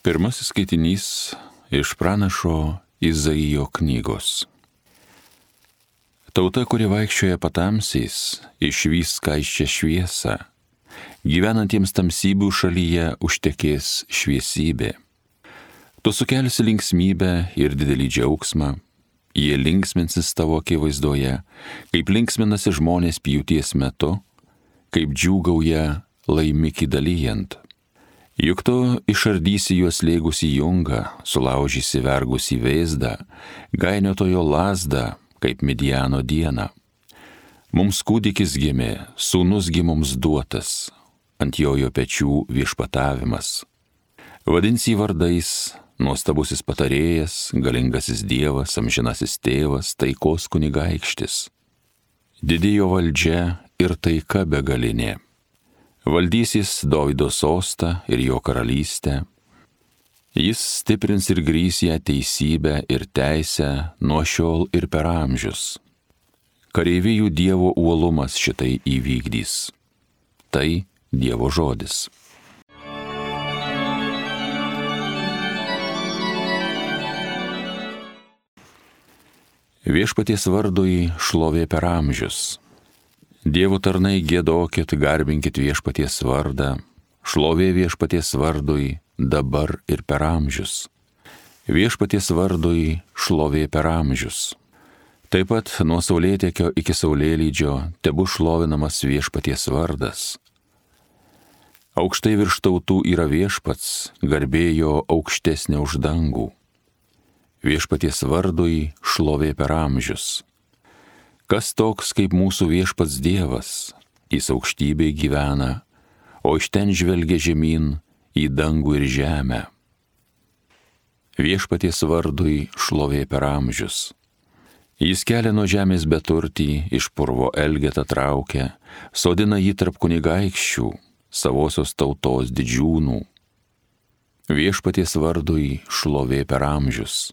Pirmasis skaitinys iš pranašo Izaijo knygos. Tauta, kuri vaikščioja patamsiais, išvys skaisčią šviesą. Gyvenantiems tamsybių šalyje užtekės šviesybė. Tu sukelsi linksmybę ir didelį džiaugsmą. Jie linksminsis tavo akivaizdoje, kaip linksminasi žmonės pjūties metu, kaip džiūgauja laimikį dalyjant. Juk tu išardysi juos lėgusį jungą, sulaužysi vergusį vėzdą, gainiotojo lazdą, kaip Midiano dieną. Mums kūdikis gimė, sūnus gi mums duotas, ant jojo pečių viešpatavimas. Vadinsi vardais, nuostabusis patarėjas, galingasis dievas, amžinasis tėvas, taikos kunigaikštis. Didėjo valdžia ir taika begalinė. Valdysis Dovydo sostą ir jo karalystę. Jis stiprins ir grįs ją teisybę ir teisę nuo šiol ir per amžius. Kareivijų Dievo uolumas šitai įvykdys. Tai Dievo žodis. Viešpaties vardui šlovė per amžius. Dievo tarnai giedokit, garbinkit viešpaties vardą, šlovė viešpaties vardui dabar ir per amžius. Viešpaties vardui šlovė per amžius. Taip pat nuo saulėtekio iki saulėlydžio tebu šlovinamas viešpaties vardas. Aukštai virš tautų yra viešpats, garbė jo aukštesnė už dangų. Viešpaties vardui šlovė per amžius. Kas toks kaip mūsų viešpats Dievas, jis aukštybėj gyvena, o iš ten žvelgia žemyn į dangų ir žemę. Viešpaties vardui šlovė per amžius. Jis kelia nuo žemės beturtį, iš purvo elgetą traukia, sodina jį tarp kunigaikščių, savosios tautos didžiūnų. Viešpaties vardui šlovė per amžius.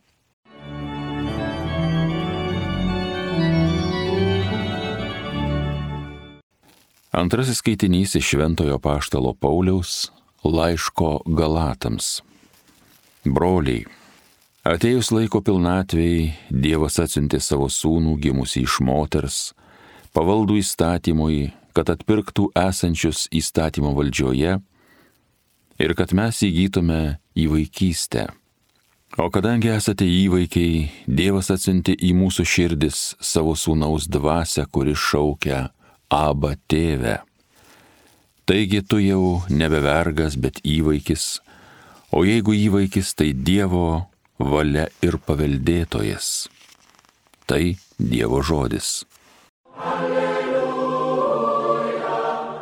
Antrasis skaitinys iš Šventojo apaštalo Pauliaus laiško Galatams. Broliai, atėjus laiko pilnatvei, Dievas atsiuntė savo sūnų gimusį iš moters, pavaldų įstatymui, kad atpirktų esančius įstatymo valdžioje ir kad mes įgytume įvaikystę. O kadangi esate įvaikiai, Dievas atsiuntė į mūsų širdis savo sūnaus dvasią, kuris šaukia Aba tėve. Taigi tu jau nebe vergas, bet įvaikis, o jeigu įvaikis, tai Dievo valia ir paveldėtojas. Tai Dievo žodis. Alleluja,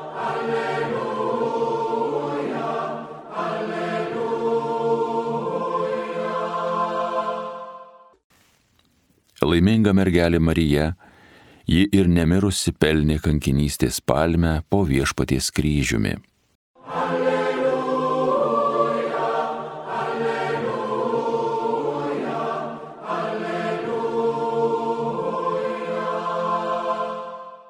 alleluja, alleluja. Laiminga mergelė Marija, ji ir nemirusi pelnė kankinystės palmę po viešpaties kryžiumi. Alleluja, alleluja, alleluja.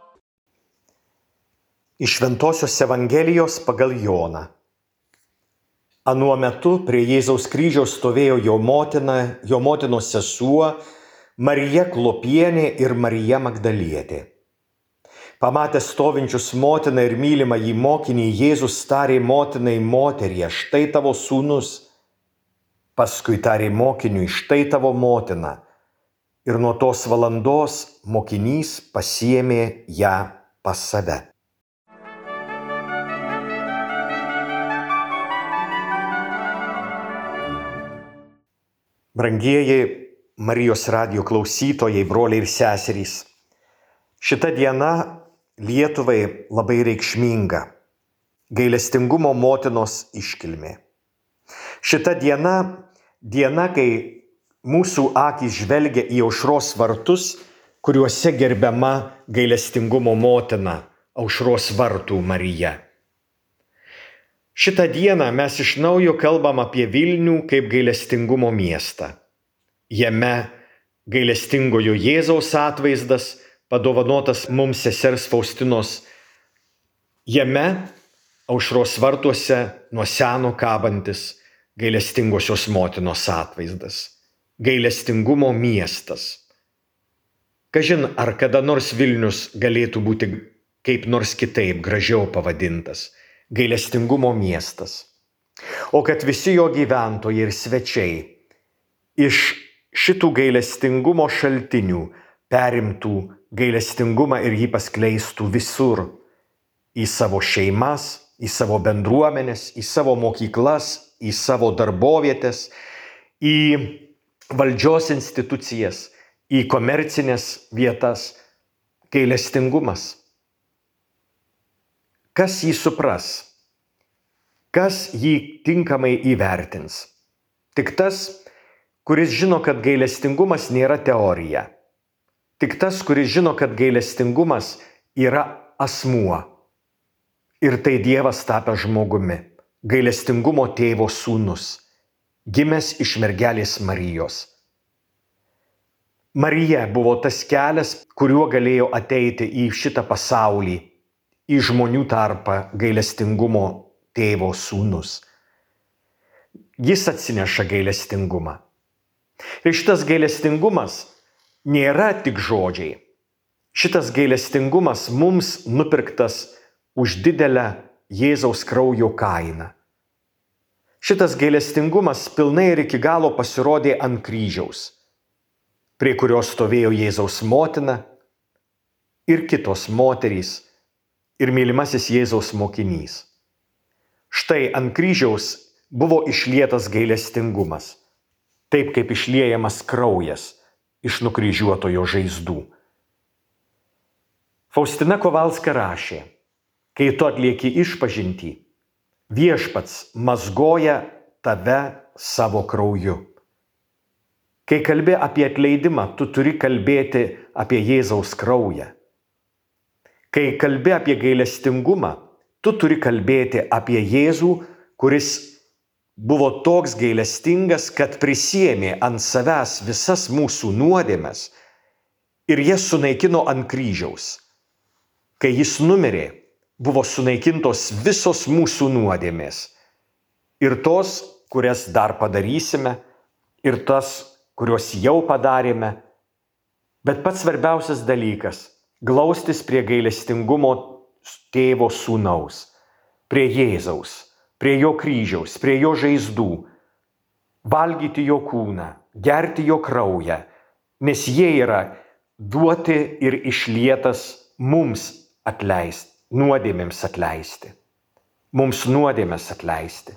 Iš Šventosios Evangelijos pagal Joną. Anuo metu prie Jėzaus kryžiaus stovėjo jo motina, jo motinos sesuo, Marija Klopienė ir Marija Magdalietė. Pamatęs stovinčius motiną ir mylimą jį mokinį, Jėzus tarė motinai: moterie, štai tavo sūnus. Paskui tarė mokiniui: štai tavo motina. Ir nuo tos valandos mokinys pasiėmė ją pas save. Brangieji Marijos radijo klausytojai, broliai ir seserys. Šita diena Lietuvai labai reikšminga. Gailestingumo motinos iškilmė. Šita diena, kai mūsų akys žvelgia į aušros vartus, kuriuose gerbiama gailestingumo motina, aušros vartų Marija. Šitą dieną mes iš naujo kalbam apie Vilnių kaip gailestingumo miestą. Jame gailestingojo Jėzaus atvaizdas, padovanotas mums sesers Faustinos. Jame aušros vartuose nuo seno kabantis gailestingosios motinos atvaizdas, gailestingumo miestas. Kažin, ar kada nors Vilnius galėtų būti kaip nors kitaip, gražiau pavadintas – gailestingumo miestas. O kad visi jo gyventojai ir svečiai iš šitų gailestingumo šaltinių perimtų gailestingumą ir jį paskleistų visur – į savo šeimas, į savo bendruomenes, į savo mokyklas, į savo darbovietes, į valdžios institucijas, į komercinės vietas. Gailestingumas. Kas jį supras? Kas jį tinkamai įvertins? Tik tas, kuris žino, kad gailestingumas nėra teorija. Tik tas, kuris žino, kad gailestingumas yra asmuo. Ir tai Dievas tapęs žmogumi, gailestingumo tėvo sūnus, gimęs iš mergelės Marijos. Marija buvo tas kelias, kuriuo galėjo ateiti į šitą pasaulį, į žmonių tarpą gailestingumo tėvo sūnus. Jis atsineša gailestingumą. Ir šitas gailestingumas nėra tik žodžiai. Šitas gailestingumas mums nupirktas už didelę Jėzaus kraujo kainą. Šitas gailestingumas pilnai ir iki galo pasirodė ant kryžiaus, prie kurios stovėjo Jėzaus motina ir kitos moterys ir mylimasis Jėzaus mokinys. Štai ant kryžiaus buvo išlietas gailestingumas, taip kaip išliejamas kraujas iš nukryžiuotojo žaizdų. Faustina Kovalska rašė: kai tu atlieki išpažintį, viešpats mazgoja tave savo krauju. Kai kalbi apie atleidimą, tu turi kalbėti apie Jėzaus kraują. Kai kalbi apie gailestingumą, tu turi kalbėti apie Jėzų, kuris buvo toks gailestingas, kad prisiėmė ant savęs visas mūsų nuodėmes ir jas sunaikino ant kryžiaus. Kai jis numirė, buvo sunaikintos visos mūsų nuodėmės. Ir tos, kurias dar padarysime, ir tas, kuriuos jau padarėme. Bet pats svarbiausias dalykas – glaustis prie gailestingumo tėvo sūnaus, prie Jėzaus, prie jo kryžiaus, prie jo žaizdų, valgyti jo kūną, gerti jo kraują, nes jie yra duoti ir išlietas mums atleisti. Nuodėmėms atleisti. Mums nuodėmės atleisti.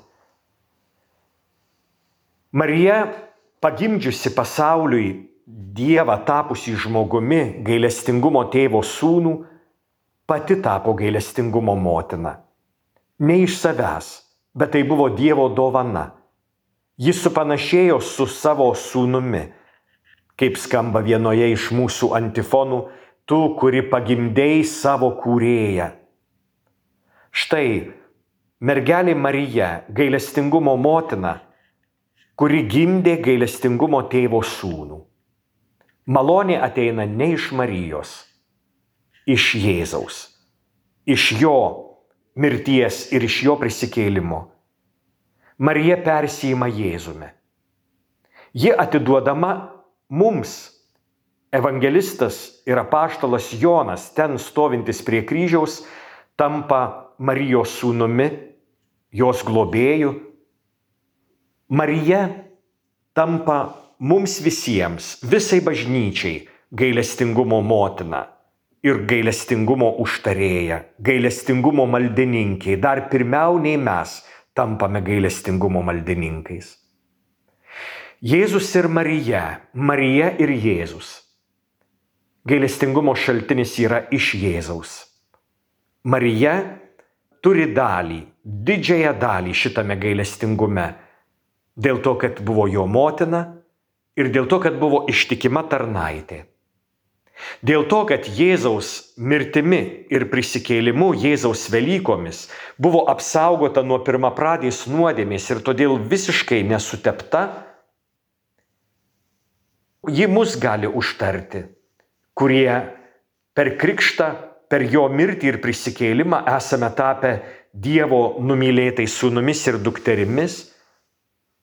Marija, pagimdžiusi pasauliui Dievą tapusį žmogumi, gailestingumo tėvo sūnų, pati tapo gailestingumo motina. Ne iš savęs, bet tai buvo Dievo dovana. Jis supanašėjo su savo sūnumi, kaip skamba vienoje iš mūsų antifonų: tu, kuri pagimdei savo kūrėją. Štai mergelė Marija, gailestingumo motina, kuri gimdė gailestingumo tėvo sūnų. Malonė ateina ne iš Marijos, iš Jėzaus, iš jo mirties ir iš jo prisikėlimo. Marija persijima Jėzumi. Ji atiduodama mums. Evangelistas ir apaštalas Jonas, ten stovintis prie kryžiaus, tampa Marijos sūnumi, jos globėju. Marija tampa mums visiems, visai bažnyčiai, gailestingumo motina ir gailestingumo užtarėja, gailestingumo maldininkė. Dar pirmiau nei mes tampame gailestingumo maldininkais. Jėzus ir Marija, Marija ir Jėzus. Gailestingumo šaltinis yra iš Jėzaus. Marija turi dalį, didžiąją dalį šitame gailestingume, dėl to, kad buvo jo motina ir dėl to, kad buvo ištikima tarnaitė. Dėl to, kad Jėzaus mirtimi ir prisikėlimu, Jėzaus Velykomis buvo apsaugota nuo pirmapradės nuodėmės ir todėl visiškai nesutepta, ji mus gali užtarti, kurie per krikštą, per jo mirtį ir prisikėlimą esame tapę Dievo numylėtais sūnumis ir dukterimis,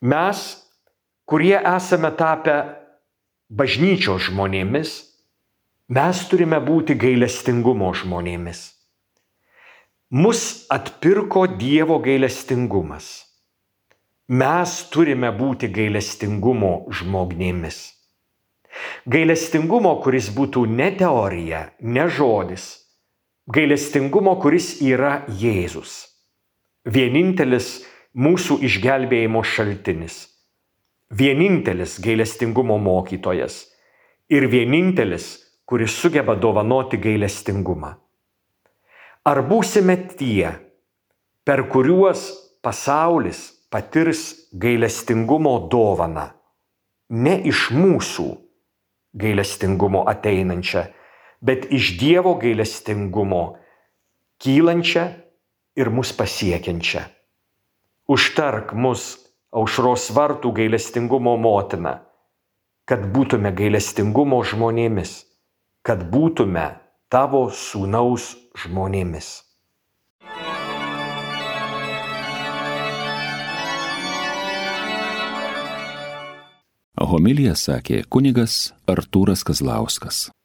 Mes, kurie esame tapę bažnyčios žmonėmis, mes turime būti gailestingumo žmonėmis. Mus atpirko Dievo gailestingumas. Mes turime būti gailestingumo žmonėmis. Gailestingumo, kuris būtų ne teorija, ne žodis. Gailestingumo, kuris yra Jėzus. Vienintelis mūsų išgelbėjimo šaltinis. Vienintelis gailestingumo mokytojas. Ir vienintelis, kuris sugeba dovanoti gailestingumą. Ar būsime tie, per kuriuos pasaulis patirs gailestingumo dovaną, ne iš mūsų gailestingumo ateinančią, bet iš Dievo gailestingumo kylančią ir mus pasiekiančią. Užtark mus aušros vartų gailestingumo motina, kad būtume gailestingumo žmonėmis, kad būtume tavo sūnaus žmonėmis. Homiliją sakė kunigas Artūras Kazlauskas.